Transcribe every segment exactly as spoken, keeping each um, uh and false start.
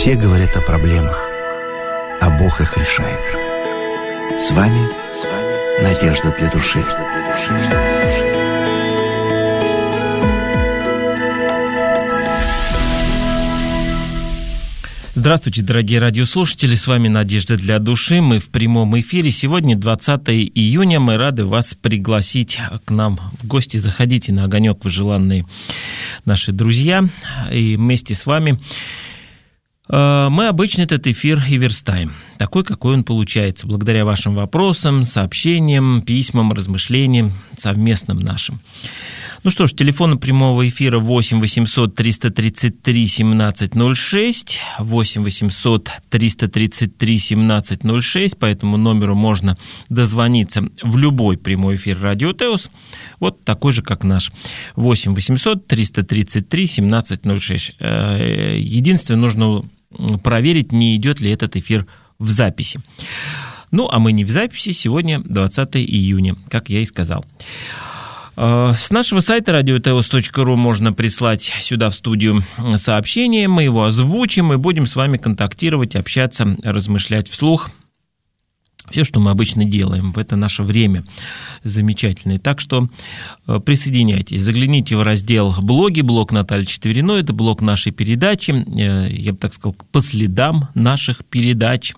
Все говорят о проблемах, а Бог их решает. С вами, с вами Надежда для души. Здравствуйте, дорогие радиослушатели, с вами Надежда для души, мы в прямом эфире. Сегодня двадцатое июня, мы рады вас пригласить к нам в гости. Заходите на огонек, вы желанные наши друзья, и вместе с вами мы обычно этот эфир и верстаем, такой, какой он получается, благодаря вашим вопросам, сообщениям, письмам, размышлениям, совместным нашим. Ну что ж, телефон прямого эфира восемь восемьсот триста тридцать три семнадцать ноль шесть, восемь восемьсот триста тридцать три семнадцать ноль шесть, по этому номеру можно дозвониться в любой прямой эфир Радио Теос, вот такой же, как наш, восемь восемьсот триста тридцать три семнадцать ноль шесть. Единственное, нужно проверить, не идет ли этот эфир в записи. Ну, а мы не в записи, сегодня двадцатое июня, как я и сказал. С нашего сайта радио теос точка ру можно прислать сюда в студию сообщение, мы его озвучим и будем с вами контактировать, общаться, размышлять вслух. Все, что мы обычно делаем в это наше время замечательное. Так что присоединяйтесь, загляните в раздел «Блоги», блог Натальи Четвериной, это блог нашей передачи, я бы так сказал, по следам наших передач.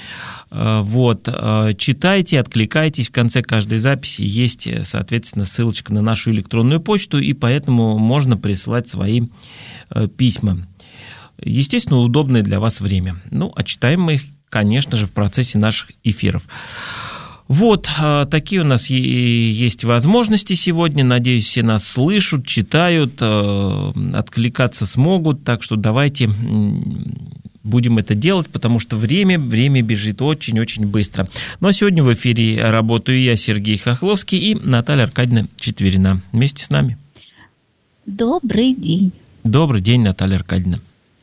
Вот, читайте, откликайтесь, в конце каждой записи есть, соответственно, ссылочка на нашу электронную почту, и поэтому можно присылать свои письма. Естественно, удобное для вас время. Ну, а читаем мы их, конечно же, в процессе наших эфиров. Вот, такие у нас есть возможности сегодня. Надеюсь, все нас слышат, читают, откликаться смогут, так что давайте будем это делать, потому что время, время бежит очень-очень быстро. Ну, а сегодня в эфире работаю я, Сергей Хохловский, и Наталья Аркадьевна Четверина. Вместе с нами. Добрый день. Добрый день, Наталья Аркадьевна.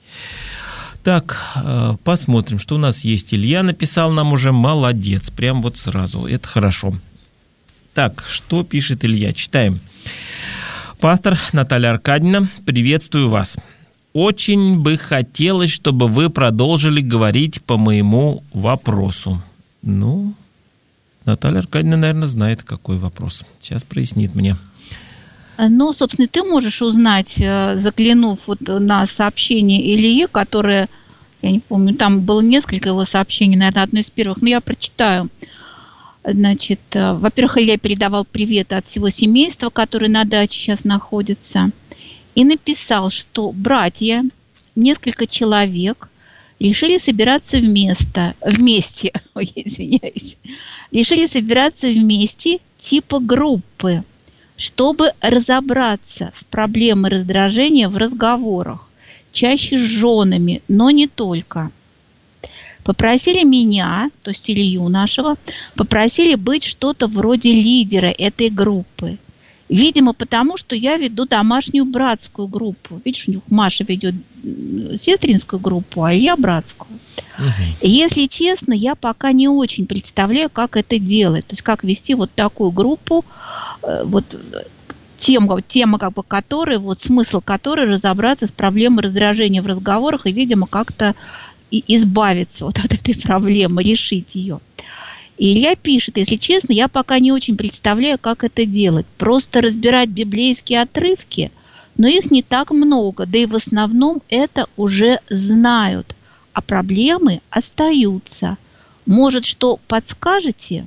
Так, посмотрим, что у нас есть. Илья написал нам уже, молодец, прям вот сразу, это хорошо. Так, что пишет Илья? Читаем. Пастор Наталья Аркадьевна, приветствую вас. Очень бы хотелось, чтобы вы продолжили говорить по моему вопросу. Ну, Наталья Аркадьевна, наверное, знает, какой вопрос. Сейчас прояснит мне. Ну, собственно, ты можешь узнать, заглянув вот на сообщение Ильи, которое, я не помню, там было несколько его сообщений, наверное, одно из первых, но я прочитаю. Значит, во-первых, Илья передавал привет от всего семейства, которое на даче сейчас находится. И написал, что братья, несколько человек, решили собираться вместе, вместе, ой, извиняюсь, решили собираться вместе типа группы, чтобы разобраться с проблемой раздражения в разговорах, чаще с женами, но не только. Попросили меня, то есть Илью нашего, попросили быть что-то вроде лидера этой группы. Видимо, потому что я веду домашнюю братскую группу. Видишь, у них Маша ведет сестринскую группу, а я братскую. Угу. Если честно, я пока не очень представляю, как это делать. То есть, как вести вот такую группу, вот тема, тема как бы которой, вот смысл которой разобраться с проблемой раздражения в разговорах и, видимо, как-то и избавиться вот от этой проблемы, решить ее. И Илья пишет, если честно, я пока не очень представляю, как это делать. Просто разбирать библейские отрывки, но их не так много, да и в основном это уже знают, а проблемы остаются. Может, что подскажете?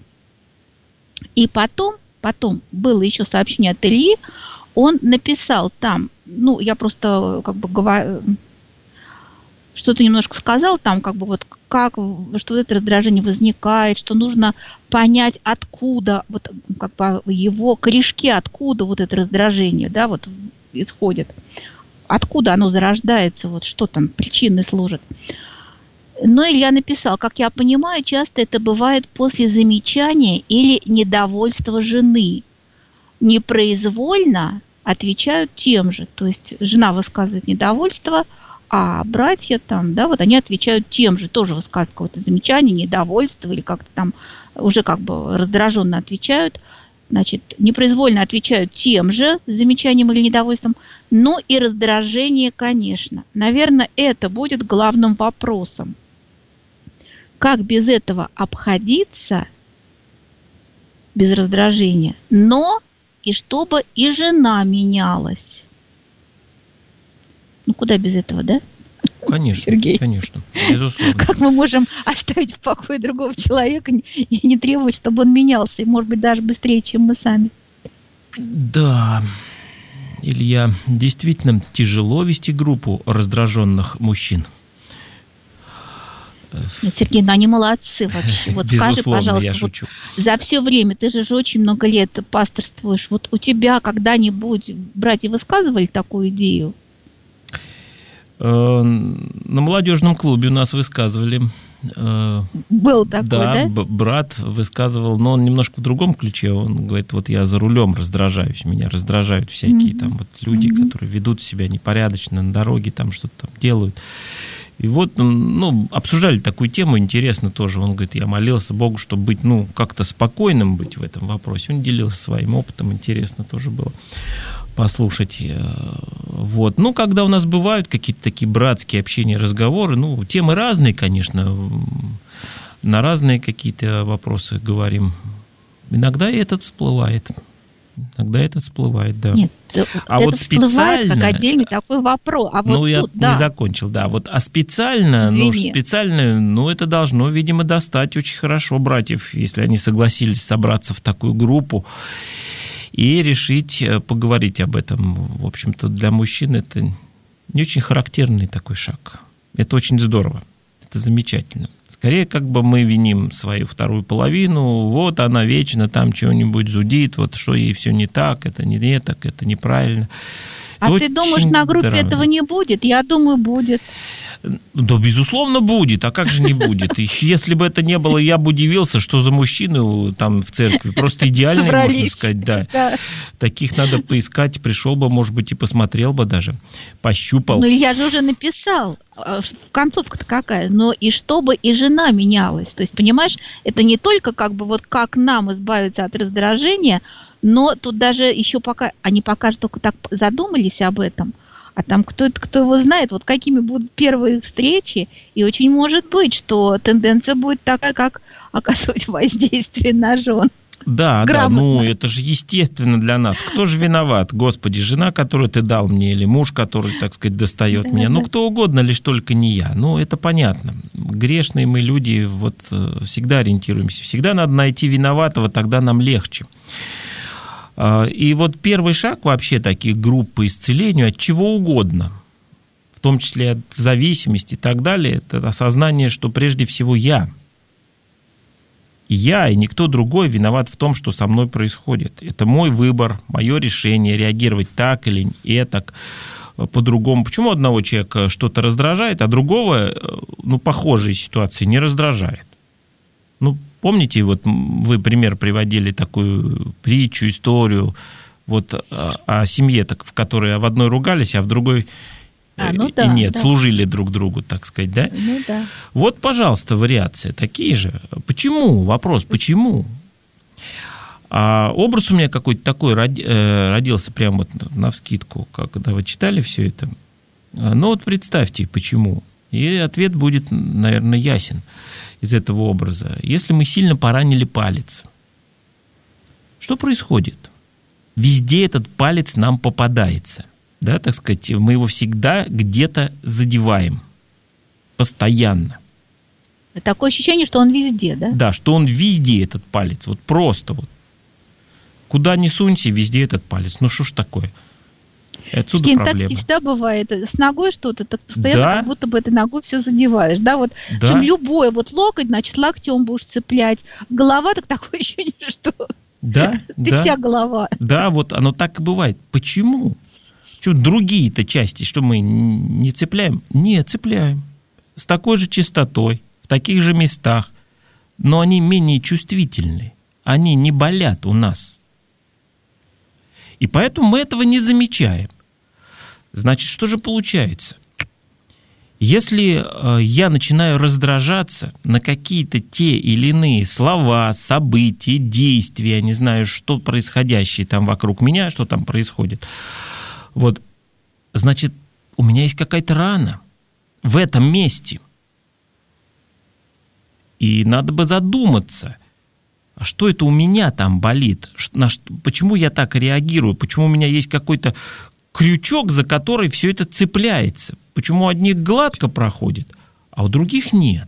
И потом, потом было еще сообщение от Ильи, он написал там, ну, я просто как бы говорю, что-то немножко сказал там, как бы вот как, что это раздражение возникает, что нужно понять, откуда, вот как бы его корешки, откуда вот это раздражение, да, вот исходит, откуда оно зарождается, вот что там причины служат. Но Илья написал, как я понимаю, часто это бывает после замечания или недовольства жены. Непроизвольно отвечают тем же, то есть жена высказывает недовольство, а братья там, да, вот они отвечают тем же, тоже высказывают какое-то замечание, недовольство или как-то там уже как бы раздраженно отвечают. Значит, непроизвольно отвечают тем же замечанием или недовольством, но и раздражение, конечно. Наверное, это будет главным вопросом. Как без этого обходиться, без раздражения, но и чтобы и жена менялась. Ну, куда без этого, да? Конечно, Сергей. Конечно, безусловно. Как мы можем оставить в покое другого человека и не требовать, чтобы он менялся, и, может быть, даже быстрее, чем мы сами? Да, Илья, действительно тяжело вести группу раздраженных мужчин. Нет, Сергей, ну они молодцы вообще. Вот скажи, пожалуйста, вот за все время, ты же, же очень много лет пасторствуешь, вот у тебя когда-нибудь братья высказывали такую идею? На молодежном клубе у нас высказывали. Был такой, да? Да, б- брат высказывал, но он немножко в другом ключе. Он говорит, вот я за рулем раздражаюсь, меня раздражают всякие mm-hmm. там вот люди, mm-hmm. которые ведут себя непорядочно на дороге, там что-то там делают. И вот, ну, обсуждали такую тему, интересно тоже. Он говорит, я молился Богу, чтобы быть, ну, как-то спокойным быть в этом вопросе. Он делился своим опытом, интересно тоже было послушать. Вот. Ну, когда у нас бывают какие-то такие братские общения, разговоры, ну, темы разные, конечно, на разные какие-то вопросы говорим. Иногда и этот всплывает. Иногда это всплывает, да. Нет, а это вот всплывает специально... как отдельный такой вопрос. А ну, вот я тут, да. не закончил, да. Вот, а специально, ну, специально, ну, это должно, видимо, достать очень хорошо братьев, если они согласились собраться в такую группу и решить поговорить об этом. В общем-то, для мужчин это не очень характерный такой шаг. Это очень здорово, это замечательно. Скорее, как бы мы виним свою вторую половину, вот она вечно там чего-нибудь зудит, вот что ей все не так, это не так, это неправильно. А это ты думаешь, на группе здорово. Этого не будет? Я думаю, будет. Да, безусловно, будет. А как же не будет? И если бы это не было, я бы удивился, что за мужчины там в церкви. Просто идеальные, собрались. Можно сказать, да. да. Таких надо поискать. Пришел бы, может быть, и посмотрел бы даже. Пощупал. Ну, я же уже написал. Концовка-то какая? Но и чтобы и жена менялась. То есть, понимаешь, это не только как бы вот как нам избавиться от раздражения, но тут даже еще пока, они пока только так задумались об этом, а там кто, кто его знает, вот какими будут первые встречи, и очень может быть, что тенденция будет такая, как оказывать воздействие на жен. Да, да, ну это же естественно для нас. Кто же виноват? Господи, жена, которую ты дал мне, или муж, который, так сказать, достает да, меня. Да. Ну, кто угодно, лишь только не я. Ну, это понятно. Грешные мы люди, вот всегда ориентируемся. Всегда надо найти виноватого, тогда нам легче. И вот первый шаг вообще таких групп по исцелению от чего угодно, в том числе от зависимости и так далее, это осознание, что прежде всего я. Я и никто другой виноват в том, что со мной происходит. Это мой выбор, мое решение реагировать так или этак, по-другому. Почему одного человека что-то раздражает, а другого, ну, похожие ситуации не раздражает? Ну, помните, вот вы пример приводили, такую притчу, историю вот о, о семье, так, в которой в одной ругались, а в другой а, ну и да, нет, да. служили друг другу, так сказать, да? Ну да. Вот, пожалуйста, вариации такие же. Почему? Вопрос, почему? А образ у меня какой-то такой родился прямо вот навскидку, когда вы читали все это. Ну вот представьте, почему. И ответ будет, наверное, ясен из этого образа. Если мы сильно поранили палец, что происходит? Везде этот палец нам попадается. Да, так сказать, мы его всегда где-то задеваем. Постоянно. Такое ощущение, что он везде, да? Да, что он везде, этот палец. Вот просто вот. Куда ни сунься, везде этот палец. Ну что ж такое? Отсюда Шкин, проблема. Так не всегда бывает. С ногой что-то, так постоянно да? как будто бы этой ногой все задеваешь. Да, вот да. Чем любое, вот локоть, значит, локтем будешь цеплять. Голова, так такое ощущение, что да? ты да. вся голова. Да, вот оно так и бывает. Почему? Что, другие-то части, что мы не цепляем? Не, цепляем. С такой же частотой, в таких же местах. Но они менее чувствительны. Они не болят у нас. И поэтому мы этого не замечаем. Значит, что же получается? Если я начинаю раздражаться на какие-то те или иные слова, события, действия, не знаю, что происходящее там вокруг меня, что там происходит, вот, значит, у меня есть какая-то рана в этом месте. И надо бы задуматься, а что это у меня там болит? На что, почему я так реагирую? Почему у меня есть какой-то крючок, за который все это цепляется? Почему у одних гладко проходит, а у других нет?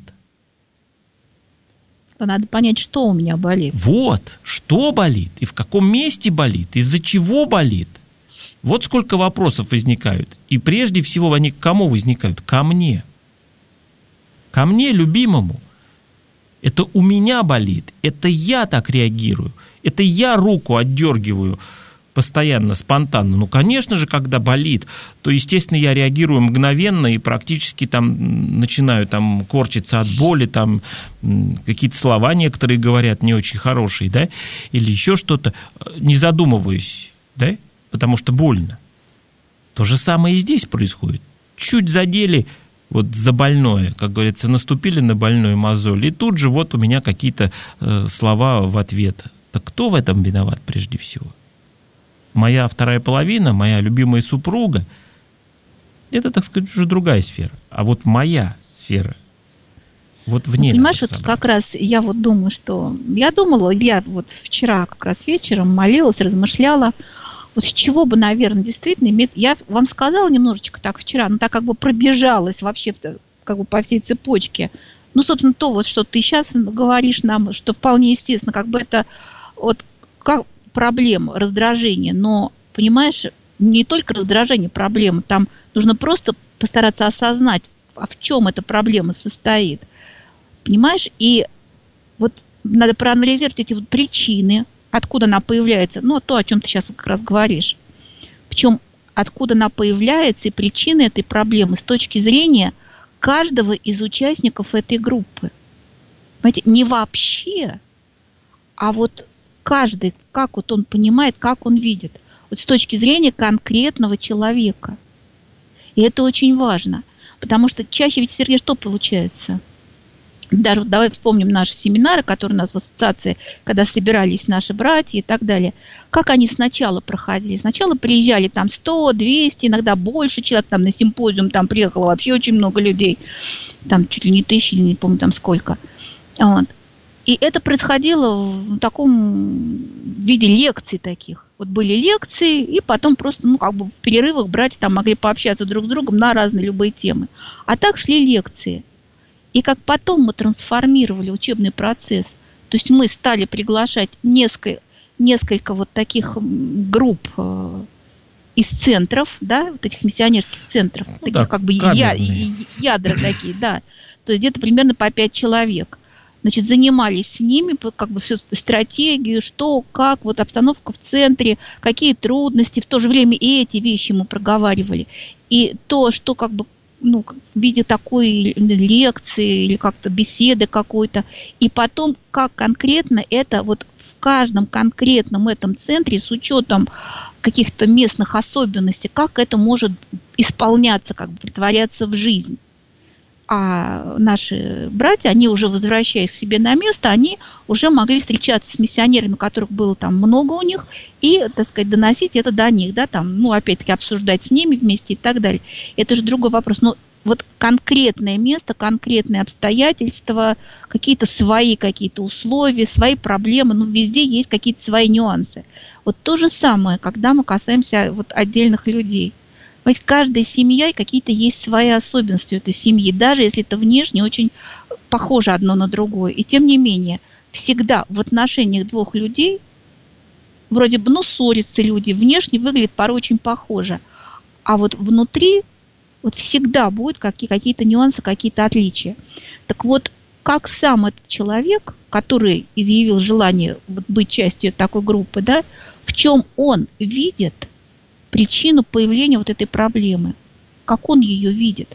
Надо понять, что у меня болит. Вот, что болит, и в каком месте болит, из-за чего болит. Вот сколько вопросов возникают. И прежде всего они к кому возникают? Ко мне. Ко мне, любимому. Это у меня болит, это я так реагирую, это я руку отдергиваю постоянно, спонтанно. Ну, конечно же, когда болит, то, естественно, я реагирую мгновенно и практически там начинаю там корчиться от боли, там какие-то слова некоторые говорят не очень хорошие, да, или еще что-то, не задумываюсь, да, потому что больно. То же самое и здесь происходит. Чуть задели вот за больное, как говорится, наступили на больную мозоль, и тут же вот у меня какие-то э, слова в ответ. Так кто в этом виноват прежде всего? Моя вторая половина, моя любимая супруга, это, так сказать, уже другая сфера. А вот моя сфера, вот в ней. Ну, понимаешь, вот как раз я вот думаю, что... Я думала, я вот вчера как раз вечером молилась, размышляла, вот с чего бы, наверное, действительно... Я вам сказала немножечко так вчера, но так как бы пробежалась вообще как бы по всей цепочке. Ну, собственно, то, вот, что ты сейчас говоришь нам, что вполне естественно, как бы это вот как проблема, раздражение. Но, понимаешь, не только раздражение проблема, там нужно просто постараться осознать, а в чем эта проблема состоит. Понимаешь? И вот надо проанализировать эти вот причины, откуда она появляется, ну, то, о чем ты сейчас как раз говоришь. Причем, откуда она появляется и причины этой проблемы с точки зрения каждого из участников этой группы. Понимаете, не вообще, а вот каждый, как вот он понимает, как он видит. Вот с точки зрения конкретного человека. И это очень важно. Потому что чаще ведь, Сергей, что получается? Даже давай вспомним наши семинары, которые у нас в ассоциации, когда собирались наши братья и так далее. Как они сначала проходили? Сначала приезжали там сто, двести, иногда больше человек, там на симпозиум там приехало вообще очень много людей, там чуть ли не тысячи, не помню там сколько. Вот. И это происходило в таком виде лекций таких. Вот были лекции, и потом просто, ну, как бы в перерывах братья там могли пообщаться друг с другом на разные любые темы. А так шли лекции. И как потом мы трансформировали учебный процесс, то есть мы стали приглашать несколько, несколько вот таких групп э, из центров, да, вот этих миссионерских центров, ну, таких да, как бы я, ядра такие, да, то есть где-то примерно по пять человек. Значит, занимались с ними, как бы всю стратегию, что, как, вот обстановка в центре, какие трудности, в то же время и эти вещи мы проговаривали. И то, что как бы ну, в виде такой лекции или как-то беседы какой-то, и потом, как конкретно это вот в каждом конкретном этом центре с учетом каких-то местных особенностей, как это может исполняться, как бы притворяться в жизнь. А наши братья, они уже возвращаясь к себе на место, они уже могли встречаться с миссионерами, которых было там много у них, и, так сказать, доносить это до них, да, там, ну, опять-таки, обсуждать с ними вместе и так далее. Это же другой вопрос. Но вот конкретное место, конкретные обстоятельства, какие-то свои какие-то условия, свои проблемы, ну, везде есть какие-то свои нюансы. Вот то же самое, когда мы касаемся вот отдельных людей. Ведь каждая семья, какие-то есть свои особенности у этой семьи, даже если это внешне очень похоже одно на другое. И тем не менее, всегда в отношениях двух людей, вроде бы, ну, ссорятся люди, внешне выглядят порой очень похоже, а вот внутри вот всегда будут какие- какие-то нюансы, какие-то отличия. Так вот, как сам этот человек, который изъявил желание вот быть частью такой группы, да, в чем он видит причину появления вот этой проблемы, как он ее видит,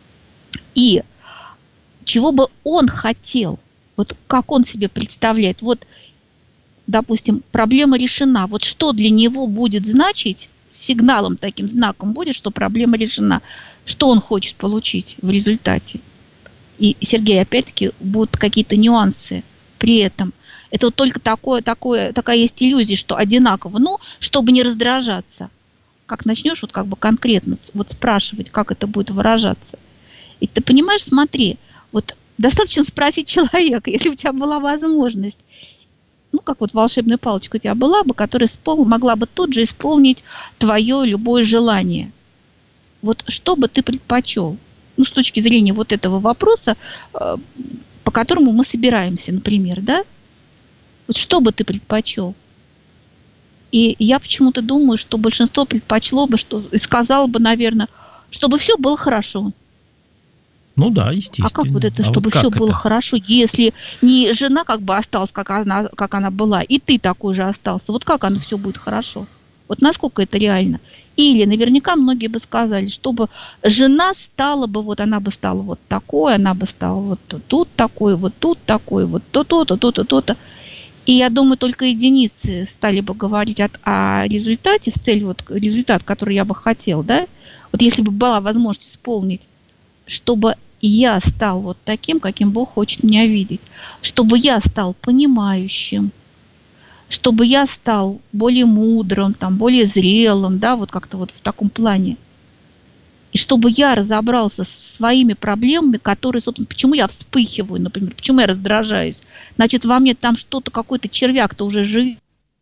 и чего бы он хотел, вот как он себе представляет, вот, допустим, проблема решена, вот что для него будет значить сигналом, таким знаком будет, что проблема решена. Что он хочет получить в результате? И, Сергей, опять-таки, будут какие-то нюансы при этом. Это вот только такое, такое, такая есть иллюзия, что одинаково. Ну, чтобы не раздражаться. Как начнешь вот как бы конкретно вот спрашивать, как это будет выражаться. И ты понимаешь, смотри, вот достаточно спросить человека, если у тебя была возможность, ну, как вот волшебная палочка у тебя была бы, которая могла бы тут же исполнить твое любое желание. Вот что бы ты предпочел? Ну, с точки зрения вот этого вопроса, по которому мы собираемся, например, да? Вот что бы ты предпочел? И я почему-то думаю, что большинство предпочло бы, что, и сказало бы, наверное, чтобы все было хорошо. Ну да, естественно. А как вот это, а чтобы вот все это? было хорошо, если не жена как бы осталась, как она, как она была, и ты такой же остался? Вот как оно все будет хорошо? Вот насколько это реально? Или наверняка многие бы сказали, чтобы жена стала бы, вот она бы стала вот такой, она бы стала вот тут такой, вот тут такой, вот то-то, то-то, то-то. И я думаю, только единицы стали бы говорить о, о результате, с целью вот результат, который я бы хотел, да? Вот если бы была возможность исполнить, чтобы я стал вот таким, каким Бог хочет меня видеть, чтобы я стал понимающим, чтобы я стал более мудрым, там, более зрелым, да, вот как-то вот в таком плане. И чтобы я разобрался со своими проблемами, которые, собственно, почему я вспыхиваю, например, почему я раздражаюсь. Значит, во мне там что-то, какой-то червяк-то уже живет.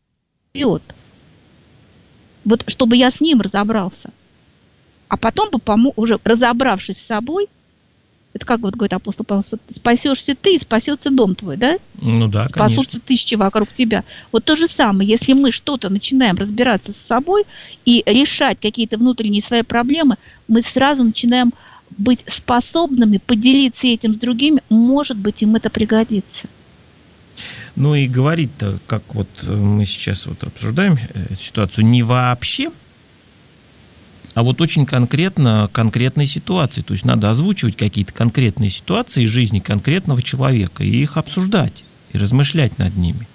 Вот чтобы я с ним разобрался. А потом бы, уже разобравшись с собой, это как вот говорит апостол Павел, спасешься ты и спасется дом твой, да? Ну да, спасутся конечно. Тысячи вокруг тебя. Вот то же самое, если мы что-то начинаем разбираться с собой и решать какие-то внутренние свои проблемы, мы сразу начинаем быть способными поделиться этим с другими, может быть, им это пригодится. Ну и говорить-то, как вот мы сейчас вот обсуждаем ситуацию, не вообще, а вот очень конкретно конкретные ситуации. То есть надо озвучивать какие-то конкретные ситуации из жизни конкретного человека и их обсуждать, и размышлять над ними.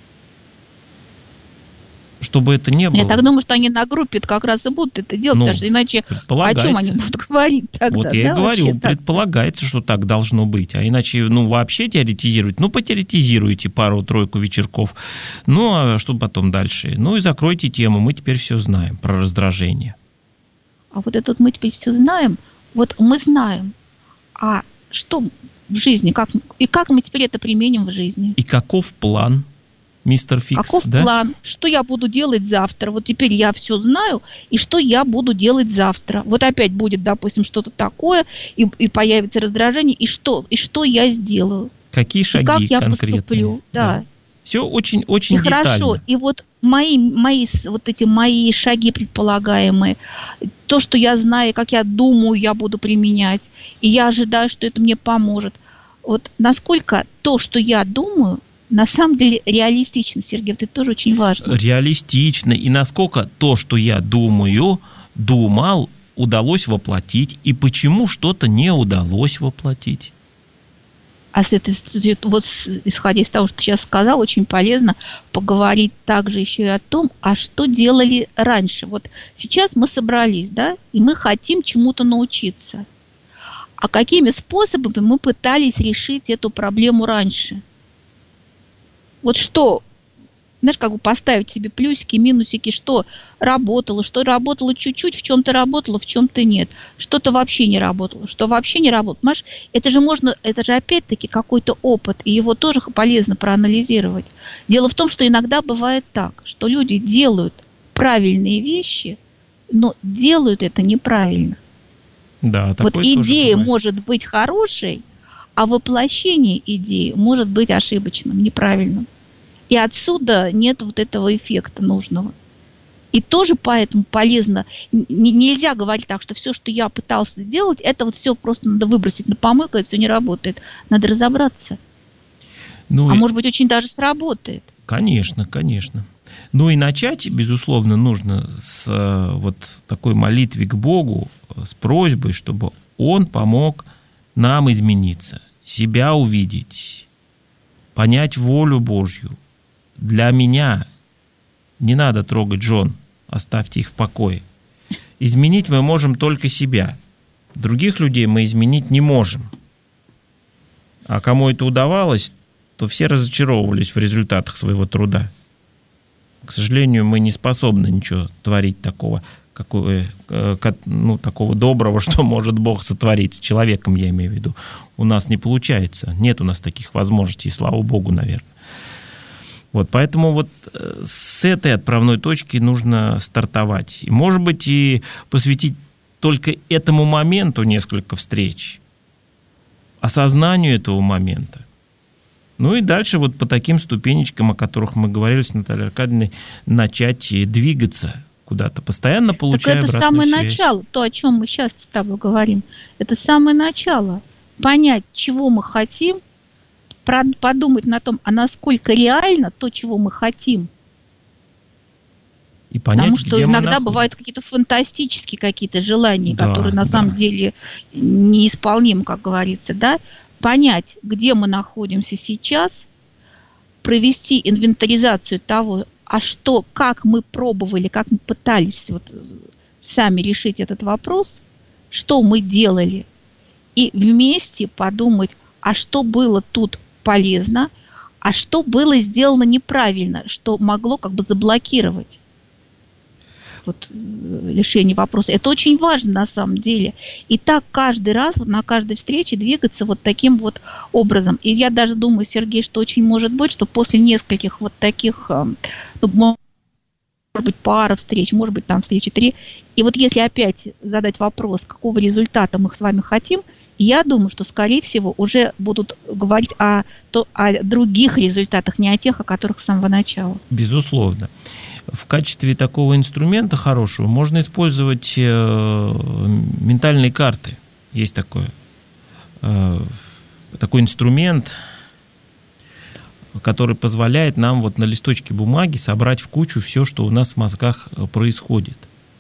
Чтобы это не было... Я так думаю, что они на группе как раз и будут это делать, ну, потому что иначе о чем они будут говорить тогда? Вот я да, и говорю, вообще, предполагается, так? Что так должно быть. А иначе, ну, вообще теоретизировать, ну, потеоретизируйте пару-тройку вечерков, ну, а что потом дальше? Ну, и закройте тему, мы теперь все знаем про раздражение. А вот это вот мы теперь все знаем, вот мы знаем, а что в жизни, как, и как мы теперь это применим в жизни? И каков план, мистер Фикс? Каков да? план? Что я буду делать завтра? Вот теперь я все знаю, и что я буду делать завтра? Вот опять будет, допустим, что-то такое, и, и появится раздражение, и что, и что я сделаю? Какие шаги и как я конкретные? поступлю? Да. Да. Все очень-очень и детально. Хорошо, и вот мои, мои, вот эти мои шаги предполагаемые, то, что я знаю, как я думаю, я буду применять, и я ожидаю, что это мне поможет. Вот насколько то, что я думаю, на самом деле реалистично, Сергей, это тоже очень важно. Реалистично, и насколько то, что я думаю, думал, удалось воплотить, и почему что-то не удалось воплотить. А с этой, вот исходя из того, что ты сейчас сказал, очень полезно поговорить также еще и о том, а что делали раньше. Вот сейчас мы собрались, да, и мы хотим чему-то научиться. А какими способами мы пытались решить эту проблему раньше? Вот что, знаешь, как бы поставить себе плюсики, минусики, что работало, что работало чуть-чуть, в чем-то работало, в чем-то нет. Что-то вообще не работало, что вообще не работало. Понимаешь, это же можно, это же опять-таки какой-то опыт, и его тоже полезно проанализировать. Дело в том, что иногда бывает так, что люди делают правильные вещи, но делают это неправильно. Да, вот идея может быть хорошей, а воплощение идеи может быть ошибочным, неправильным. И отсюда нет вот этого эффекта нужного. И тоже поэтому полезно, н- нельзя говорить так, что все, что я пытался сделать, это вот все просто надо выбросить на помойку, это все не работает. Надо разобраться. Ну, а и... может быть, очень даже сработает. Конечно, конечно. Ну и начать, безусловно, нужно с вот такой молитвы к Богу, с просьбой, чтобы Он помог нам измениться, себя увидеть, понять волю Божью. Для меня не надо трогать жен, оставьте их в покое. изменить мы можем только себя. Других людей мы изменить не можем. А кому это удавалось, то все разочаровывались в результатах своего труда. К сожалению, мы не способны ничего творить такого, какое, ну, такого доброго, что может Бог сотворить с человеком, я имею в виду. У нас не получается. Нет у нас таких возможностей, слава Богу, наверное. Вот, поэтому вот с этой отправной точки нужно стартовать. И, может быть, и посвятить только этому моменту несколько встреч, осознанию этого момента. Ну и дальше вот по таким ступенечкам, о которых мы говорили с Натальей Аркадьевной, начать двигаться куда-то, постоянно получая обратную связь. Так это самое начало, то, о чем мы сейчас с тобой говорим. Это самое начало. Понять, чего мы хотим, подумать на том, а насколько реально то, чего мы хотим. И понять, потому что иногда бывают какие-то фантастические какие-то желания, да, которые на да. самом деле неисполнимы, как говорится, да. Понять, где мы находимся сейчас, провести инвентаризацию того, а что, как мы пробовали, как мы пытались вот сами решить этот вопрос, что мы делали, и вместе подумать, а что было тут полезно, а что было сделано неправильно, что могло как бы заблокировать вот решение вопроса. Это очень важно на самом деле. И так каждый раз, вот на каждой встрече двигаться вот таким вот образом. И я даже думаю, Сергей, что очень может быть, что после нескольких вот таких, ну, может быть, пара встреч, может быть, там встречи три, и вот если опять задать вопрос, какого результата мы с вами хотим, я думаю, что, скорее всего, уже будут говорить о, то, о других результатах, не о тех, о которых с самого начала. Безусловно. В качестве такого инструмента хорошего можно использовать э, ментальные карты. Есть такое, э, такой инструмент, который позволяет нам вот на листочке бумаги собрать в кучу все, что у нас в мозгах происходит.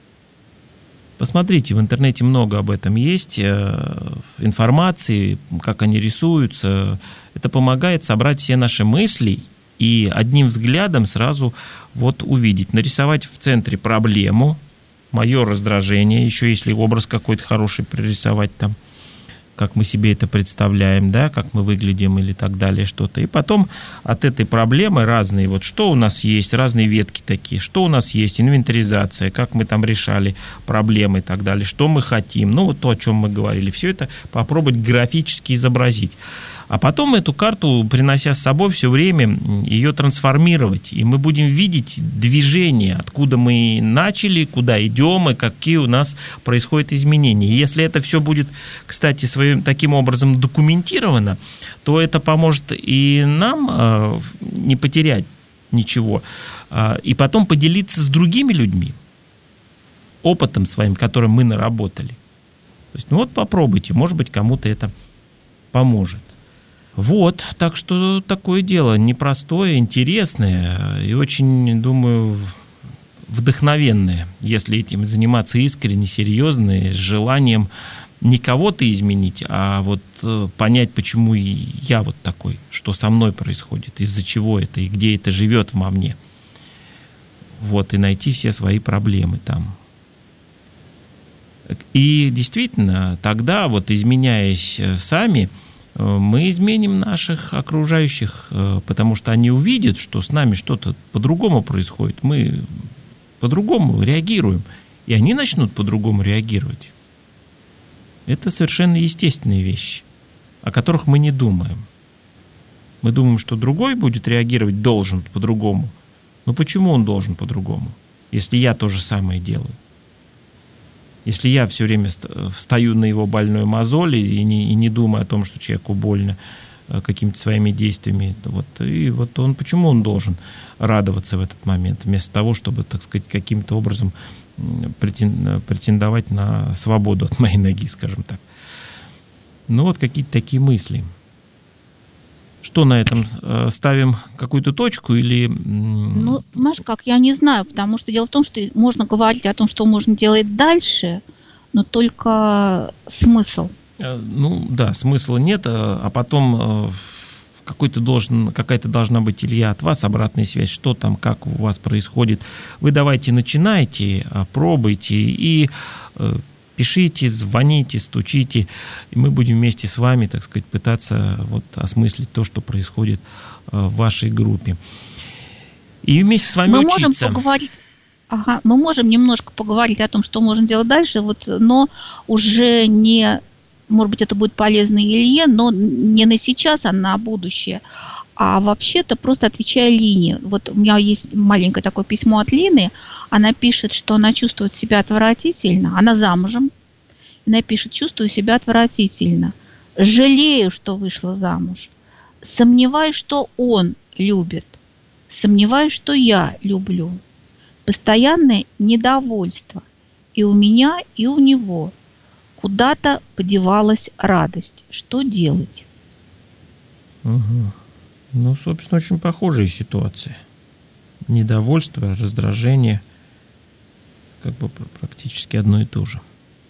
Посмотрите, в интернете много об этом есть, э, информации, как они рисуются. Это помогает собрать все наши мысли и одним взглядом сразу вот увидеть, нарисовать в центре проблему, мое раздражение, еще если образ какой-то хороший прорисовать там, как мы себе это представляем, да, как мы выглядим или так далее, что-то. И потом от этой проблемы разные, вот что у нас есть, разные ветки такие, что у нас есть, инвентаризация, как мы там решали проблемы и так далее, что мы хотим, ну вот то, о чем мы говорили, все это попробовать графически изобразить. А потом эту карту, принося с собой все время, ее трансформировать. И мы будем видеть движение, откуда мы начали, куда идем и какие у нас происходят изменения. И если это все будет, кстати, своим, таким образом документировано, то это поможет и нам э, не потерять ничего. Э, и потом поделиться с другими людьми опытом своим, которым мы наработали. То есть, ну вот попробуйте, может быть, кому-то это поможет. Вот, так что такое дело непростое, интересное и очень, думаю, вдохновенное, если этим заниматься искренне, серьезно, с желанием не кого-то изменить, а вот понять, почему я вот такой, что со мной происходит, из-за чего это и где это живет во мне. Вот, и найти все свои проблемы там. И действительно, тогда, вот изменяясь сами, мы изменим наших окружающих, потому что они увидят, что с нами что-то по-другому происходит, мы по-другому реагируем, и они начнут по-другому реагировать. Это совершенно естественные вещи, о которых мы не думаем. Мы думаем, что другой будет реагировать, должен по-другому. Но почему он должен по-другому, если я то же самое делаю? Если я все время встаю на его больной мозоль и не, и не думаю о том, что человеку больно какими-то своими действиями, вот, и вот он, почему он должен радоваться в этот момент, вместо того, чтобы, так сказать, каким-то образом претендовать на свободу от моей ноги, скажем так. Ну вот какие-то такие мысли. Что на этом, ставим какую-то точку или... Ну, знаешь, как, я не знаю, потому что дело в том, что можно говорить о том, что можно делать дальше, но только смысл. Ну, да, смысла нет, а потом в какой-то должен, какая-то должна быть, Илья, от вас обратная связь, что там, как у вас происходит. Вы давайте начинайте, пробуйте и пишите, звоните, стучите, и мы будем вместе с вами, так сказать, пытаться вот осмыслить то, что происходит в вашей группе. И вместе с вами мы учиться. Можем поговорить, ага, мы можем немножко поговорить о том, что можно делать дальше, вот, но уже не... Может быть, это будет полезно Илье, но не на сейчас, а на будущее. А вообще-то просто отвечая Лине. Вот у меня есть маленькое такое письмо от Лины. Она пишет, что она чувствует себя отвратительно. Она замужем. Она пишет, чувствую себя отвратительно. Жалею, что вышла замуж. Сомневаюсь, что он любит. Сомневаюсь, что я люблю. Постоянное недовольство. И у меня, и у него. Куда-то подевалась радость. Что делать? Угу. Ну, собственно, очень похожие ситуации. Недовольство, раздражение. Как бы практически одно и то же.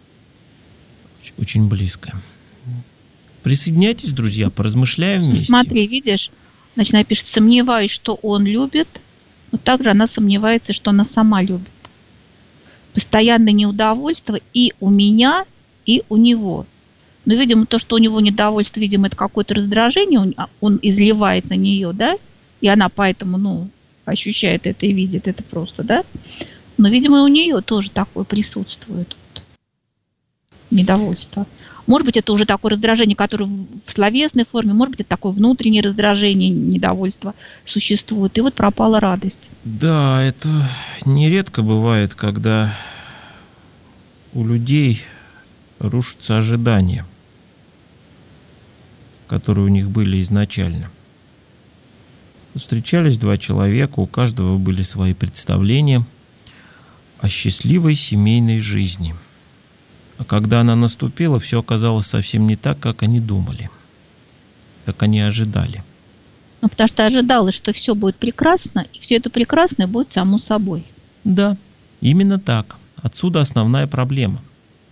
Очень близко. Присоединяйтесь, друзья, поразмышляем вместе. Смотри, видишь, значит, она пишет, сомневаюсь, что он любит, но также она сомневается, что она сама любит. Постоянное неудовольство и у меня, и у него. Но, видимо, то, что у него недовольство, видимо, это какое-то раздражение, он, он изливает на нее, да, и она поэтому, ну, ощущает это и видит это просто, да. Но, видимо, и у нее тоже такое присутствует вот, недовольство. Может быть, это уже такое раздражение, которое в словесной форме, может быть, это такое внутреннее раздражение, недовольство существует. И вот пропала радость. Да, это нередко бывает, когда у людей рушатся ожидания, которые у них были изначально. Встречались два человека, у каждого были свои представления о счастливой семейной жизни. А когда она наступила, все оказалось совсем не так, как они думали, как они ожидали. Ну, потому что ожидалось, что все будет прекрасно, и все это прекрасное будет само собой. Да, именно так. Отсюда основная проблема.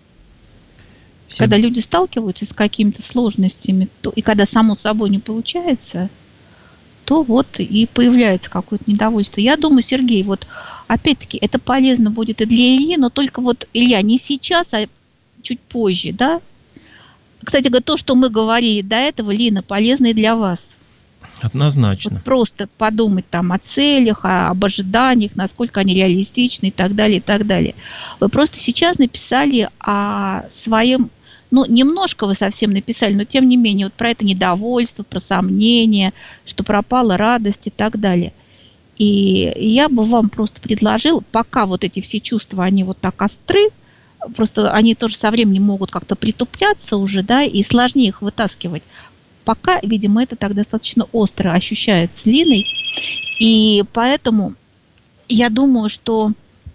Все... Когда люди сталкиваются с какими-то сложностями, то, и когда само собой не получается, то вот и появляется какое-то недовольство. Я думаю, Сергей, вот опять-таки это полезно будет и для Ильи, но только вот, Илья, не сейчас, а чуть позже, да? Кстати говоря, то, что мы говорили до этого, Лина, полезно и для вас. Однозначно. Вот просто подумать там о целях, о, об ожиданиях, насколько они реалистичны и так далее, и так далее. Вы просто сейчас написали о своем, ну, немножко вы совсем написали, но тем не менее, вот про это недовольство, про сомнения, что пропала радость и так далее. И я бы вам просто предложила, пока вот эти все чувства, они вот так остры, просто они тоже со временем могут как-то притупляться уже, да, и сложнее их вытаскивать. Пока, видимо, это так достаточно остро ощущается с Линой, и поэтому я думаю, что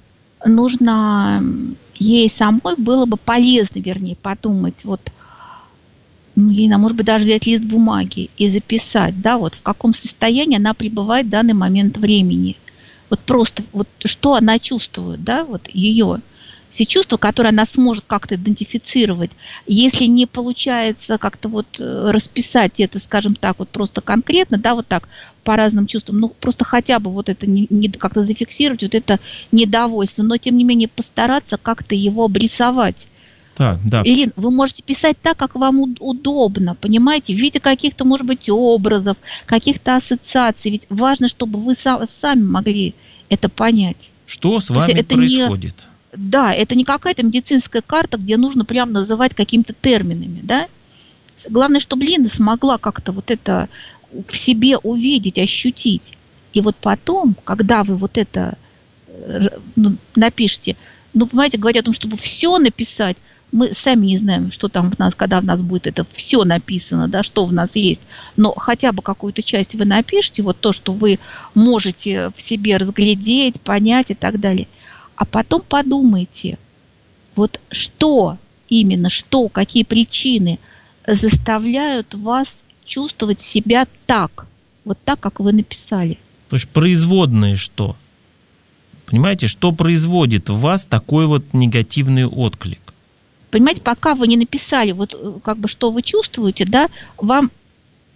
нужно ей самой было бы полезно, вернее, подумать, вот, ну, Лина, может быть, даже взять лист бумаги и записать, да, вот в каком состоянии она пребывает в данный момент времени. Вот просто, вот что она чувствует, да, вот ее все чувства, которые она сможет как-то идентифицировать. Если не получается как-то вот расписать это, скажем так, вот просто конкретно, да, вот так по разным чувствам, ну, просто хотя бы вот это не, не, как-то зафиксировать, вот это недовольство, но тем не менее постараться как-то его обрисовать. Да, да. Ирина, вы можете писать так, как вам удобно, понимаете, в виде каких-то, может быть, образов, каких-то ассоциаций. Ведь важно, чтобы вы сами могли это понять. Что с вами это происходит? Не... Да, это не какая-то медицинская карта, где нужно прям называть какими-то терминами, да. Главное, чтобы Лина смогла как-то вот это в себе увидеть, ощутить. И вот потом, когда вы вот это ну, напишите, ну, понимаете, говорят о том, чтобы все написать, мы сами не знаем, что там в нас, когда в нас будет это все написано, да, что в нас есть. Но хотя бы какую-то часть вы напишите, вот то, что вы можете в себе разглядеть, понять и так далее. А потом подумайте, вот что именно, что, какие причины заставляют вас чувствовать себя так, вот так, как вы написали. То есть производные что? Понимаете, что производит в вас такой вот негативный отклик? Понимаете, пока вы не написали, вот как бы что вы чувствуете, да, вам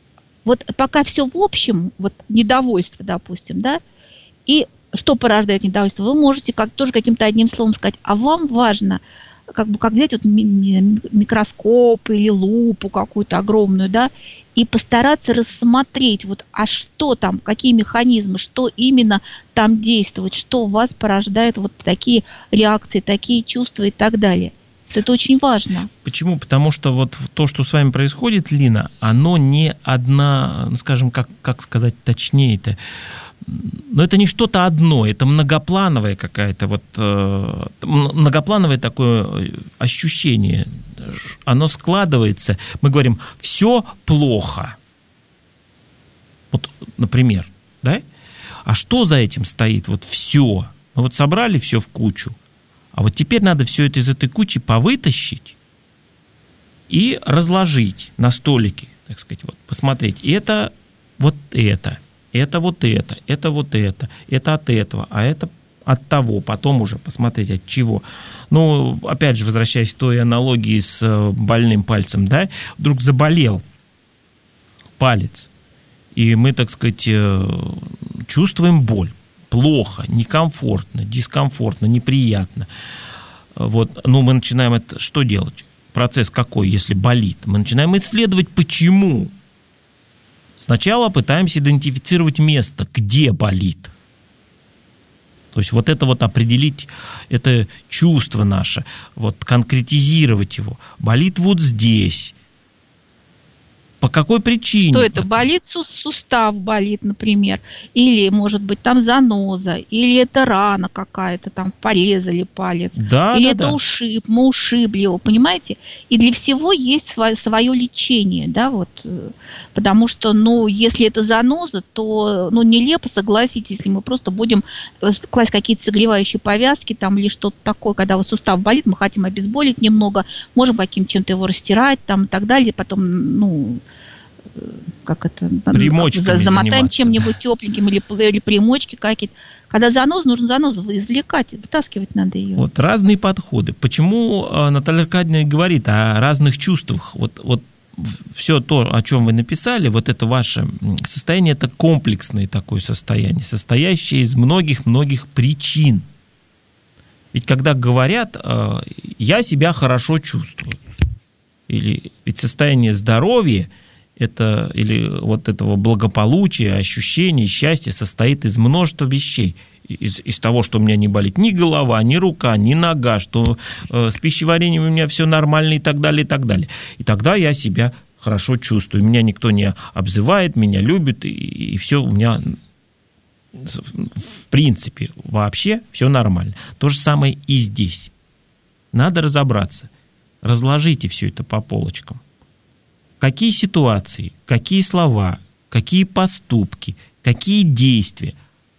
Вот пока все в общем, вот недовольство, допустим, да, и что порождает недовольство, вы можете как, тоже каким-то одним словом сказать, а вам важно, как бы как взять вот микроскоп или лупу какую-то огромную, да, и постараться рассмотреть, вот, а что там, какие механизмы, что именно там действует, что у вас порождает вот такие реакции, такие чувства и так далее. Это очень важно. Почему? Потому что вот то, что с вами происходит, Лина, оно не одна, ну, скажем, как, как сказать точнее-то, но это не что-то одно, это многоплановое какая-то вот, э, многоплановое такое ощущение. Оно складывается, мы говорим, все плохо. Вот, например, да? А что за этим стоит? Вот все. Мы вот собрали все в кучу, а вот теперь надо все это из этой кучи повытащить и разложить на столике, так сказать, вот, посмотреть. И это вот это. Это вот это, это вот это, это от этого, а это от того, потом уже посмотреть от чего. Ну, опять же, возвращаясь к той аналогии с больным пальцем, да, вдруг заболел палец, и мы, так сказать, чувствуем боль, плохо, некомфортно, дискомфортно, неприятно. Вот, ну, мы начинаем это, что делать? Процесс какой, если болит? Мы начинаем исследовать, почему. Сначала пытаемся идентифицировать место, где болит. То есть вот это вот определить, это чувство наше, вот конкретизировать его. Болит вот здесь. По какой причине? Что это? Болит сустав, болит, например. Или, может быть, там заноза. Или это рана какая-то, там порезали палец. Да, или да, это да. ушиб, мы ушибли его, понимаете? И для всего есть свое, свое лечение, да, вот. Потому что, ну, если это заноза, то, ну, нелепо, согласитесь, если мы просто будем класть какие-то согревающие повязки там или что-то такое, когда вот сустав болит, мы хотим обезболить немного, можем каким-то чем-то его растирать там и так далее, потом, ну, как это, примочками замотаем чем-нибудь тепленьким или, или примочки какие-то. Когда занозу, нужно занозу извлекать, вытаскивать надо ее. Вот разные подходы. Почему Наталья Аркадьевна говорит о разных чувствах? Вот, вот все то, о чем вы написали, вот это ваше состояние, это комплексное такое состояние, состоящее из многих-многих причин. Ведь когда говорят, я себя хорошо чувствую, или ведь состояние здоровья, это, или вот этого благополучия, ощущения, счастья состоит из множества вещей. Из, из того, что у меня не болит ни голова, ни рука, ни нога, что э, с пищеварением у меня все нормально и так далее, и так далее. И тогда я себя хорошо чувствую. Меня никто не обзывает, меня любит, и, и все у меня, в принципе, вообще все нормально. То же самое и здесь. Надо разобраться. Разложите все это по полочкам. Какие ситуации, какие слова, какие поступки, какие действия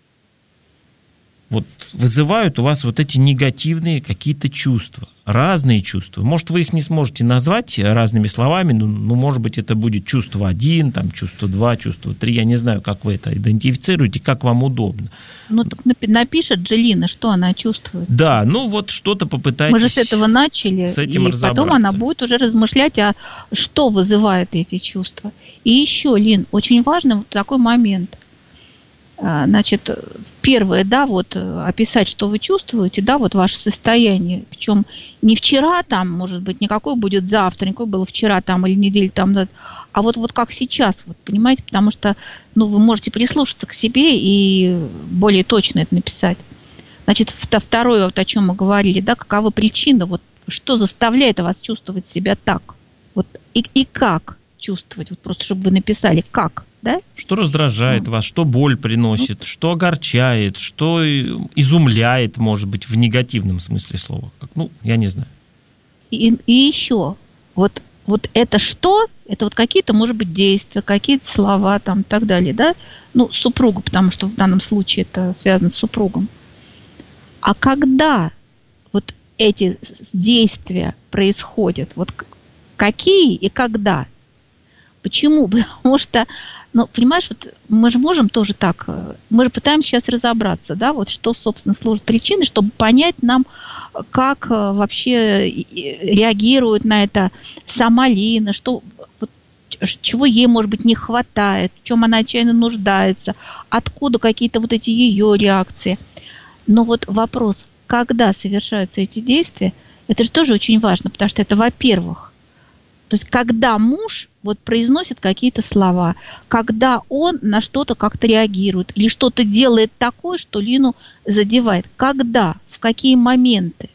вот вызывают у вас вот эти негативные какие-то чувства, разные чувства. Может, вы их не сможете назвать разными словами, но, ну, может быть, это будет чувство один, там, чувство два, чувство три, я не знаю, как вы это идентифицируете, как вам удобно. Ну, так напишет Джелина, что она чувствует. Да, ну, вот что-то попытайтесь. Мы же с этого начали, с этим и потом она будет уже размышлять, а что вызывает эти чувства. И еще, Лин, очень важный вот такой момент. Значит, первое, да, вот описать, что вы чувствуете, да, вот ваше состояние. Причем не вчера там, может быть, никакой будет завтра, никакой было вчера там или неделю там, а вот, вот как сейчас, вот, понимаете, потому что, ну, вы можете прислушаться к себе и более точно это написать. Значит, второе, вот о чем мы говорили, да, какова причина, вот, что заставляет вас чувствовать себя так, вот, и, и как чувствовать, вот просто, чтобы вы написали, как. Да? Что раздражает ну. вас, что боль приносит, ну. что огорчает, что изумляет, может быть, в негативном смысле слова. Ну, я не знаю. И, и еще, вот, вот это что? Это вот какие-то, может быть, действия, какие-то слова там и так далее, да? Ну, супругу, потому что в данном случае это связано с супругом. А когда вот эти действия происходят, вот какие и когда? Почему? Потому что, ну, понимаешь, вот мы же можем тоже так, мы же пытаемся сейчас разобраться, да, вот что, собственно, служит причиной, чтобы понять нам, как вообще реагирует на это сама Лина, что, вот, чего ей, может быть, не хватает, в чем она отчаянно нуждается, откуда какие-то вот эти ее реакции. Но вот вопрос, когда совершаются эти действия, это же тоже очень важно, потому что это, во-первых, то есть когда муж вот произносит какие-то слова, когда он на что-то как-то реагирует или что-то делает такое, что Лину задевает, когда, в какие моменты.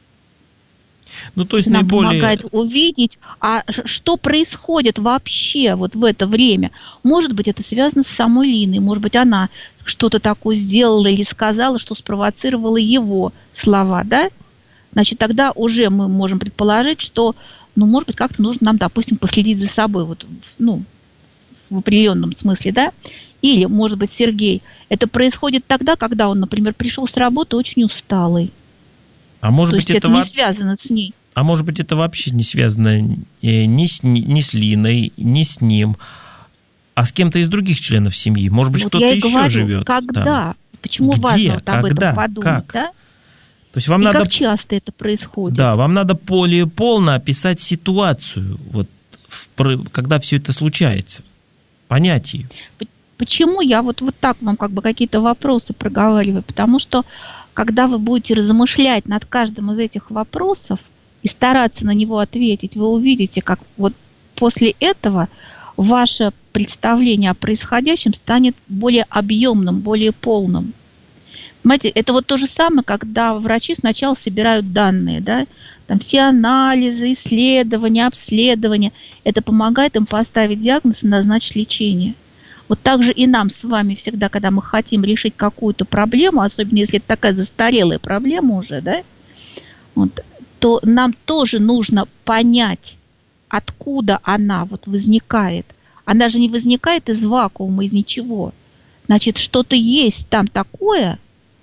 Ну, то есть нам наиболее... помогает увидеть, а что происходит вообще вот в это время. Может быть, это связано с самой Линой, может быть, она что-то такое сделала или сказала, что спровоцировало его слова, да? Значит, тогда уже мы можем предположить, что, ну, может быть, как-то нужно нам, допустим, последить за собой, вот, ну, в определенном смысле, да? Или, может быть, Сергей, это происходит тогда, когда он, например, пришел с работы очень усталый. А может То быть, есть это, это не во... связано с ней. А может быть, это вообще не связано ни с, ни с Линой, ни с ним, а с кем-то из других членов семьи. Может быть, вот кто-то еще говорю, живет. Когда? Там. Почему Где? важно вот об Когда? этом подумать, как? да? То есть вам И надо... как часто это происходит? Да, вам надо более полно описать ситуацию, вот, в... когда все это случается, понять ее. Почему я вот, вот так вам как бы какие-то вопросы проговариваю? Потому что когда вы будете размышлять над каждым из этих вопросов и стараться на него ответить, вы увидите, как вот после этого ваше представление о происходящем станет более объемным, более полным. Понимаете, это вот то же самое, когда врачи сначала собирают данные, да, там все анализы, исследования, обследования. Это помогает им поставить диагноз и назначить лечение. Вот так же и нам с вами всегда, когда мы хотим решить какую-то проблему, особенно если это такая застарелая проблема уже, да, вот, то нам тоже нужно понять, откуда она вот возникает. Она же не возникает из вакуума, из ничего. Значит, что-то есть там такое,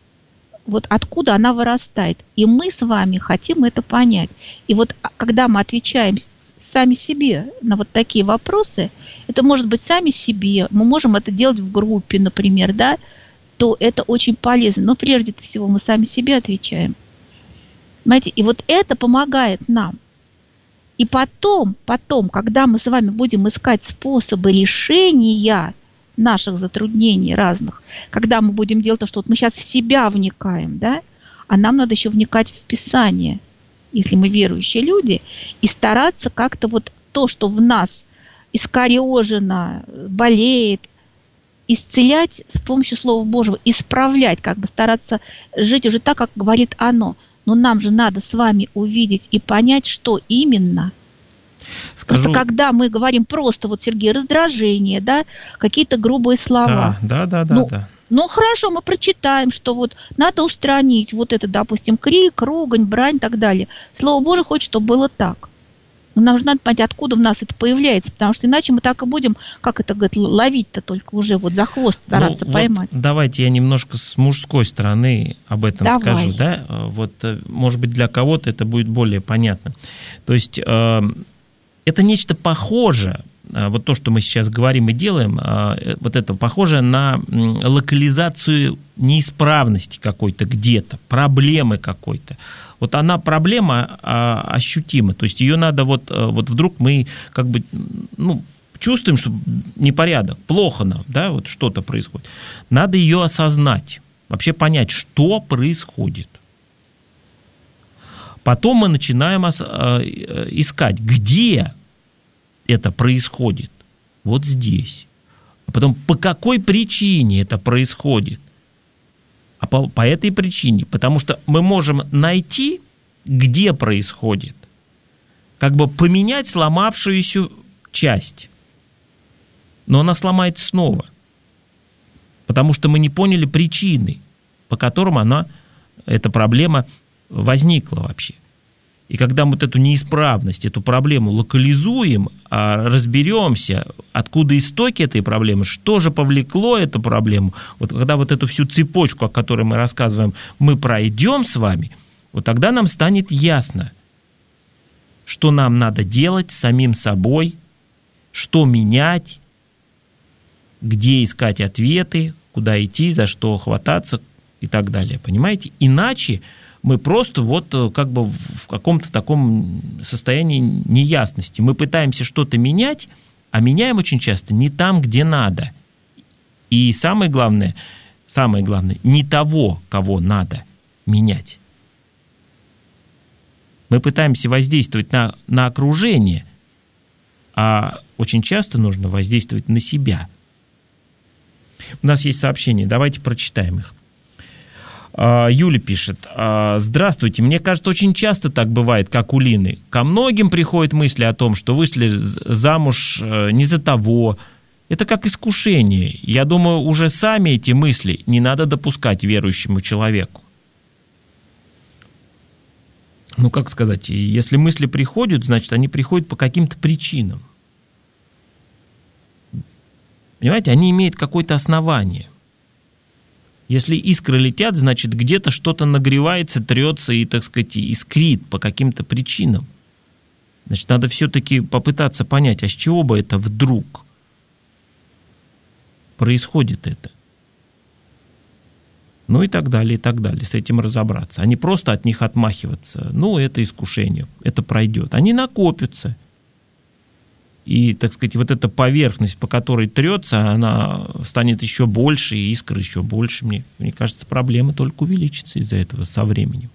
вот откуда она вырастает. И мы с вами хотим это понять. И вот когда мы отвечаем сами себе на вот такие вопросы, это может быть сами себе, мы можем это делать в группе, например, да, то это очень полезно. Но прежде всего мы сами себе отвечаем. Понимаете? И вот это помогает нам. И потом, потом, когда мы с вами будем искать способы решения наших затруднений разных, когда мы будем делать то, что вот мы сейчас в себя вникаем, да, а нам надо еще вникать в Писание, если мы верующие люди, и стараться как-то вот то, что в нас искорежено, болеет, исцелять с помощью Слова Божьего, исправлять, как бы стараться жить уже так, как говорит оно. Но нам же надо с вами увидеть и понять, что именно. Скажу... Просто когда мы говорим просто, вот, Сергей, раздражение, да, какие-то грубые слова. Да, да, да, ну, да. Ну, хорошо, мы прочитаем, что вот надо устранить вот это, допустим, крик, ругань, брань и так далее. Слово Божие хочет, чтобы было так. Но нам же надо понять, откуда в нас это появляется, потому что иначе мы так и будем, как это говорит, ловить-то только уже вот за хвост стараться ну, поймать. Вот давайте я немножко с мужской стороны об этом Давай. скажу, да, вот, может быть, для кого-то это будет более понятно. То есть э, это нечто похожее, вот то, что мы сейчас говорим и делаем, вот это похоже на локализацию неисправности какой-то где-то, проблемы какой-то. Вот она, проблема ощутима, то есть ее надо вот, вот вдруг мы как бы, ну, чувствуем, что непорядок, плохо нам, да, вот что-то происходит. Надо ее осознать, вообще понять, что происходит. Потом мы начинаем искать, где это происходит. Вот здесь. А потом, по какой причине это происходит? А по, по этой причине. Потому что мы можем найти, где происходит. Как бы поменять сломавшуюся часть. Но она сломается снова. Потому что мы не поняли причины, по которым она, эта проблема возникла вообще. И когда мы вот эту неисправность, эту проблему локализуем, разберемся, откуда истоки этой проблемы, что же повлекло эту проблему, вот когда вот эту всю цепочку, о которой мы рассказываем, мы пройдем с вами, вот тогда нам станет ясно, что нам надо делать самим собой, что менять, где искать ответы, куда идти, за что хвататься и так далее. Понимаете? Иначе мы просто вот как бы в каком-то таком состоянии неясности. Мы пытаемся что-то менять, А меняем очень часто не там, где надо. И самое главное, самое главное, не того, кого надо менять. Мы пытаемся воздействовать на, на окружение, а очень часто нужно воздействовать на себя. У нас есть сообщения, давайте прочитаем их. Юля пишет: здравствуйте, мне кажется, очень часто так бывает, как у Лины. Ко многим приходят мысли о том, что вышли замуж не за того. Это как искушение. Я думаю, уже сами эти мысли не надо допускать верующему человеку. Ну, как сказать, если мысли приходят, значит, они приходят по каким-то причинам. Понимаете, они имеют какое-то основание. Если искры летят, значит, где-то что-то нагревается, трется и, так сказать, искрит по каким-то причинам. Значит, надо все-таки попытаться понять, а с чего бы это вдруг происходит это? Ну и так далее, и так далее. С этим разобраться. А не просто от них отмахиваться. Ну, это искушение, это пройдет. Они накопятся. И, так сказать, вот эта поверхность, по которой трется, она станет еще больше, и искры еще больше. Мне, мне кажется, проблема только увеличится из-за этого со временем.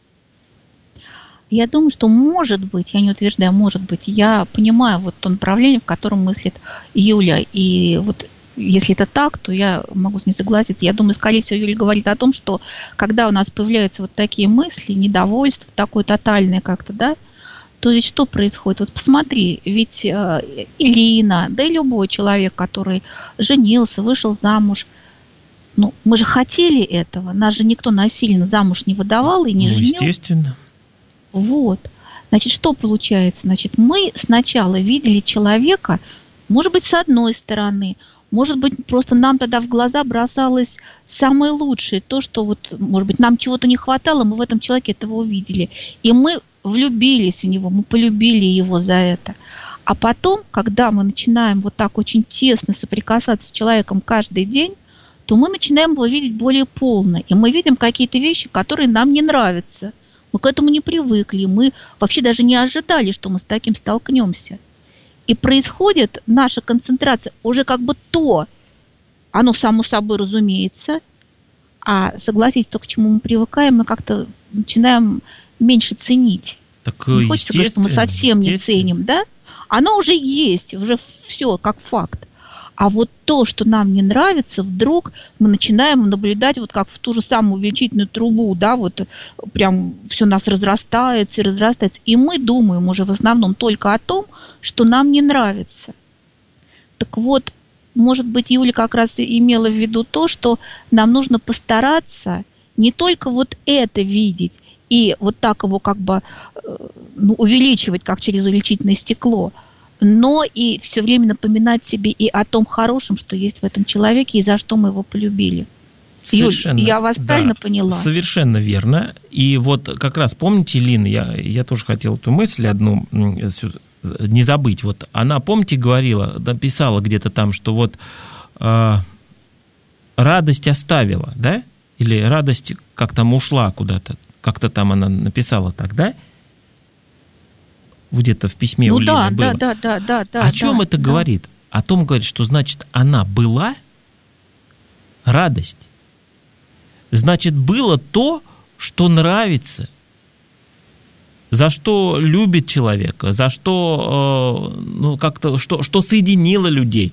Я думаю, что может быть, я не утверждаю, может быть, я понимаю вот то направление, в котором мыслит Юля. И вот если это так, то я могу с ней согласиться. Я думаю, скорее всего, Юля говорит о том, что когда у нас появляются вот такие мысли, недовольство, такое тотальное как-то, да, то ведь что происходит? Вот посмотри, ведь э, Илина, да и любой человек, который женился, вышел замуж, ну, мы же хотели этого, нас же никто насильно замуж не выдавал и не ну, женил. Естественно. Вот. Значит, что получается? Значит, мы сначала видели человека, может быть, с одной стороны, может быть, просто нам тогда в глаза бросалось самое лучшее, то, что вот, может быть, нам чего-то не хватало, мы в этом человеке этого увидели. И мы влюбились в него, мы полюбили его за это. А потом, когда мы начинаем вот так очень тесно соприкасаться с человеком каждый день, то мы начинаем его видеть более полно. И мы видим какие-то вещи, которые нам не нравятся. Мы к этому не привыкли. Мы вообще даже не ожидали, что мы с таким столкнемся. И происходит наша концентрация уже как бы то, оно само собой разумеется, а согласитесь, то, к чему мы привыкаем, мы как-то начинаем меньше ценить. Так, не хочется говорить, что мы совсем не ценим, да? Оно уже есть, уже все как факт. А вот то, что нам не нравится, вдруг мы начинаем наблюдать вот как в ту же самую увеличительную трубу, да, вот прям все нас разрастается и разрастается. И мы думаем уже в основном только о том, что нам не нравится. Так вот, может быть, Юля как раз и имела в виду то, что нам нужно постараться не только вот это видеть и вот так его как бы ну, увеличивать, как через увеличительное стекло, но и все время напоминать себе и о том хорошем, что есть в этом человеке, и за что мы его полюбили. Совершенно, Юль, я вас да, правильно поняла? Совершенно верно. И вот как раз, помните, Лина, я, я тоже хотел эту мысль одну не забыть. Вот она, помните, говорила, написала где-то там, что вот э, радость оставила, да? Или радость как там ушла куда-то. Как-то там она написала так, да? Где-то в письме ну, у Лины да, было. Да, да, да, да. О чем да, это да. говорит? О том говорит, что значит она была радость. Значит, было то, что нравится, за что любит человека, за что, э, ну, как-то, что, что соединило людей.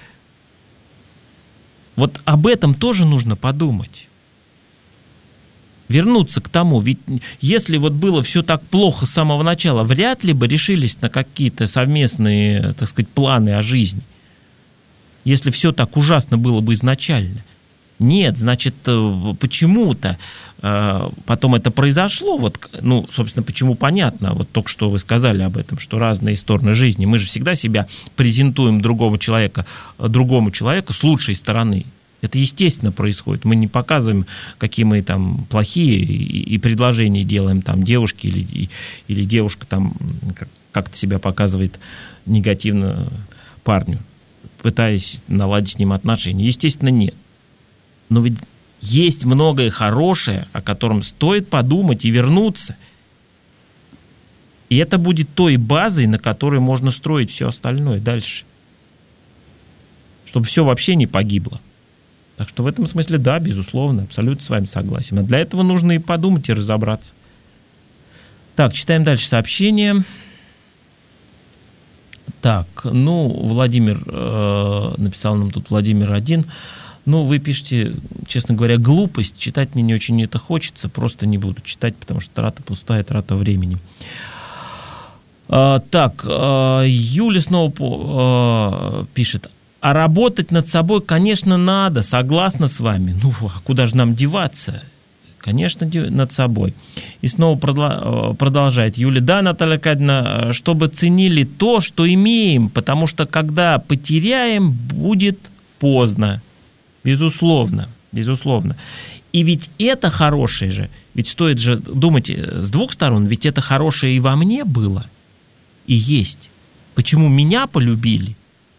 Вот об этом тоже нужно подумать. Вернуться к тому, ведь если вот было все так плохо с самого начала, вряд ли бы решились на какие-то совместные, так сказать, планы о жизни. Если все так ужасно было бы изначально. Нет, значит, почему-то э, потом это произошло, вот, ну, собственно, почему понятно, вот только что вы сказали об этом, что разные стороны жизни, мы же всегда себя презентуем другому человеку, другому человеку с лучшей стороны. Это естественно происходит. Мы не показываем, какие мы там плохие, и, и предложения делаем там девушке, или, или девушка там как-то себя показывает негативно парню, пытаясь наладить с ним отношения. Естественно, нет. Но ведь есть многое хорошее, о котором стоит подумать и вернуться. И это будет той базой, на которой можно строить все остальное дальше. чтобы все вообще не погибло. Так что в этом смысле, да, безусловно, абсолютно с вами согласен. А для этого нужно и подумать, и разобраться. Так, читаем дальше сообщение. Так, ну, Владимир, э, написал нам тут Владимир один. Ну, вы пишете, честно говоря, глупость. Читать мне не очень это хочется. Просто не буду читать, потому что трата пустая, трата времени. Э, так, э, Юля снова э, пишет. А работать над собой, конечно, надо. Согласна с вами. Ну, а куда же нам деваться? Конечно, над собой. И снова продолжает Юля. Да, Наталья Аркадьевна, чтобы ценили то, что имеем, потому что когда потеряем, будет поздно. Безусловно, безусловно. И ведь это хорошее же, ведь стоит же думать с двух сторон, ведь это хорошее и во мне было, и есть. Почему меня полюбили?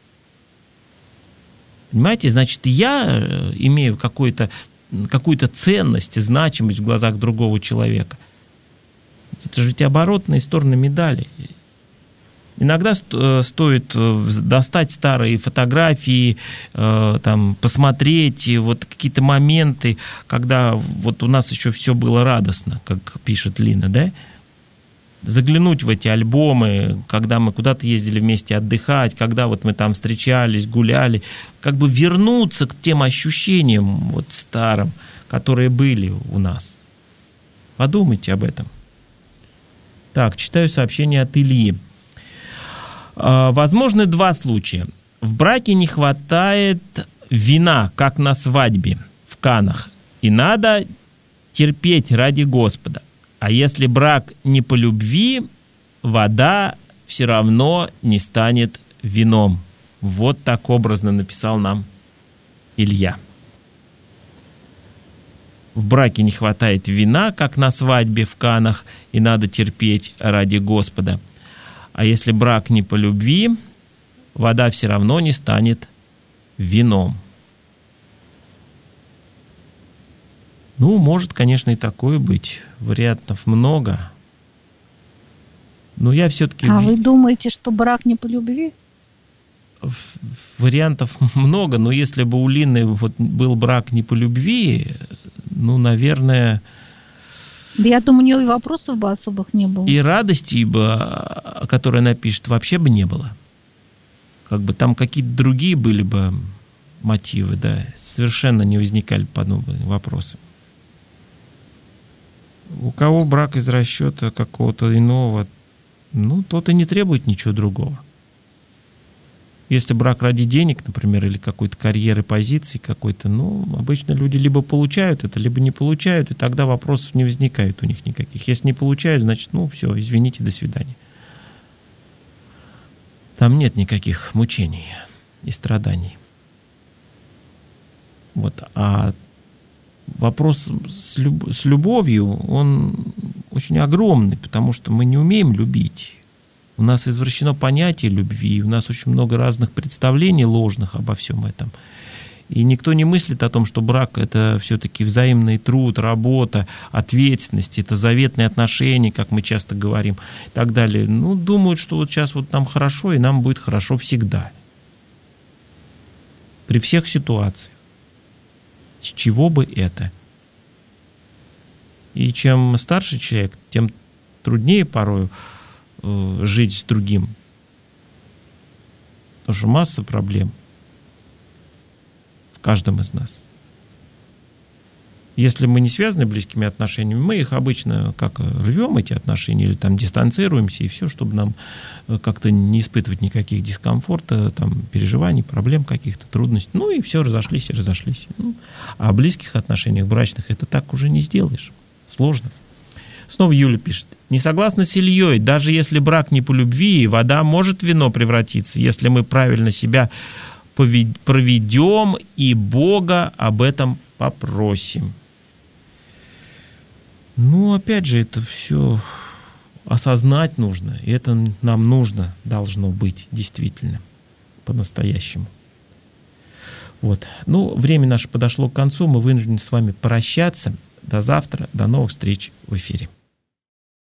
Понимаете, значит, я имею какой-то какую-то ценность и значимость в глазах другого человека. Это же ведь оборотные стороны медали. Иногда стоит достать старые фотографии, там, посмотреть вот какие-то моменты, когда вот у нас еще все было радостно, как пишет Лина, да? Заглянуть в эти альбомы, когда мы куда-то ездили вместе отдыхать, когда вот мы там встречались, гуляли, как бы вернуться к тем ощущениям вот старым, которые были у нас. Подумайте об этом. Так, читаю сообщение от Ильи. Возможны два случая. В браке не хватает вина, как на свадьбе в Канах, и надо терпеть ради Господа. А если брак не по любви, вода все равно не станет вином. Вот так образно написал нам Илья. В браке не хватает вина, как на свадьбе в Канах, и надо терпеть ради Господа. А если брак не по любви, вода все равно не станет вином. Ну, может, конечно, и такое быть. Вариантов много. Но я все-таки... А вы думаете, что брак не по любви? Вариантов много, но если бы у Лины вот был брак не по любви, ну, наверное... Да я думаю, у нее и вопросов бы особых не было. И радости бы, которую она пишет, вообще бы не было. Как бы там какие-то другие были бы мотивы, да, совершенно не возникали подобные вопросы. У кого брак из расчета какого-то иного, ну, тот и не требует ничего другого. Если брак ради денег, например, или какой-то карьеры, позиции какой-то, ну, обычно люди либо получают это, либо не получают, и тогда вопросов не возникает у них никаких. Если не получают, значит, ну, все, извините, до свидания. Там нет никаких мучений и страданий. Вот, а вопрос с, люб- с любовью, он очень огромный, потому что мы не умеем любить. У нас извращено понятие любви, у нас очень много разных представлений ложных обо всем этом. И никто не мыслит о том, что брак – это все-таки взаимный труд, работа, ответственность, это заветные отношения, как мы часто говорим, и так далее. Ну, думают, что вот сейчас вот нам хорошо, и нам будет хорошо всегда. При всех ситуациях. С чего бы это? И чем старше человек, тем труднее порою э, жить с другим. Потому что масса проблем в каждом из нас. Если мы не связаны близкими отношениями, мы их обычно как рвем, эти отношения, или там дистанцируемся, и все, чтобы нам как-то не испытывать никаких дискомфорта, там, переживаний, проблем каких-то, трудностей. Ну и все, разошлись и разошлись. Ну, а в близких отношениях, брачных, это так уже не сделаешь. Сложно. Снова Юля пишет. Не согласна с Ильей, даже если брак не по любви, вода может в вино превратиться, если мы правильно себя проведем и Бога об этом попросим. Ну, опять же, это все осознать нужно, и это нам нужно, должно быть действительно, по-настоящему. Вот. Ну, время наше подошло к концу, мы вынуждены с вами прощаться. До завтра, до новых встреч в эфире.